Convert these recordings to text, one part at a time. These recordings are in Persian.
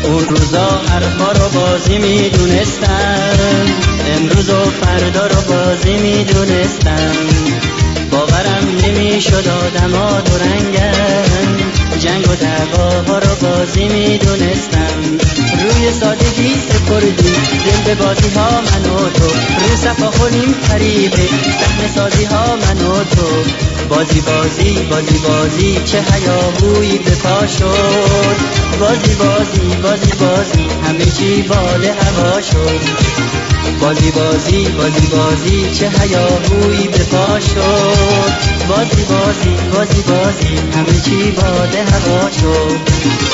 اون روزا حرفا رو بازی میدونستم، امروز و فردا رو بازی میدونستم. باورم نمیشد آدما دو رنگن، جنگ و دعواها رو بازی میدونستم. روی سادگی سپردی دل به بازی ها من و تو، رو صفا خونیم فریبه صحنه سازی ها من و تو. بازی بازی بازی بازی چه هیاهویی به پا شد، بازی بازی بازی بازی همه چی باد هوا شد. بازی بازی بازی بازی چه هیاهویی به پا شد، بازی بازی بازی بازی همه چی باد هوا شد.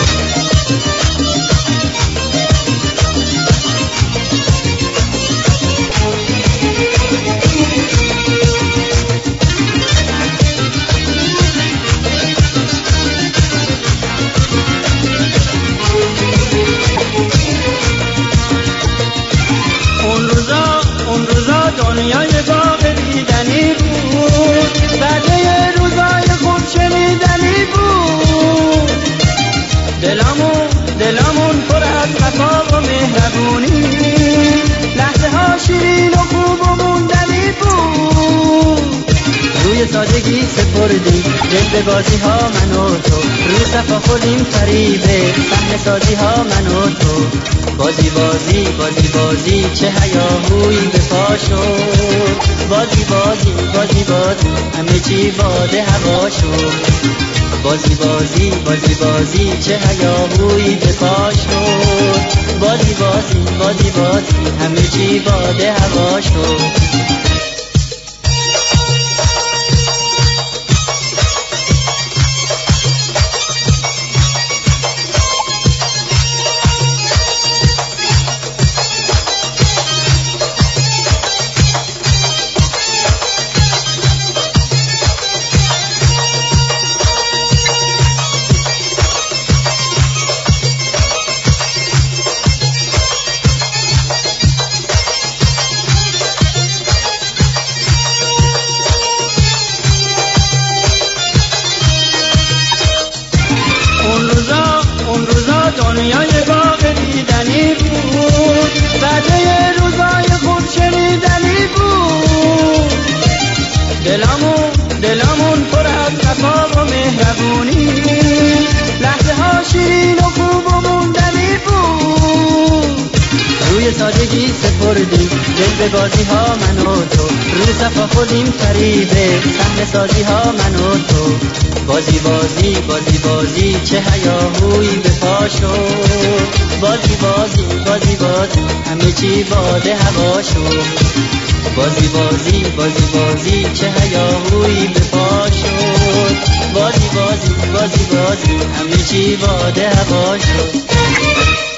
اون روزا دنیای باغ دیدنی بود، بعده روزای خوب شنیدنی بود. دلمون پر از وفا و مهربونی، لحظه ها شیرین و خوب و موندنی بود. روی سادگی سپردیم دل به بازی ها من و تو، رو صفا خودیم فریبه صحنه سازی ها من و تو. بازی بازی بازی بازی چه هیاهویی به پا شد، بازی بازی بازی بازی همه چی باد هوا شد. بازی بازی بازی بازی چه هیاهویی به پا شد، بازی بازی بازی بازی همه چی باد هوا شد. دنیای باغ دیدنی بود، بعده روزای خوب شنیدنی بود. دلمون پر از وفا و مهربونی، لحظه ها شیرین و خوب و موندنی بود. روی سادگی سپردیم دل به بازی ها من و تو، رو صفا خودیم فریبه صحنه سازی ها من و تو. بازی بازی بازی بازی چه هیاهویی به پا شد، بازی بازی بازی بازی همه چی باد هوا شد. بازی بازی بازی بازی چه هیاهویی به پا شد، بازی بازی بازی بازی همه چی باد هوا شد.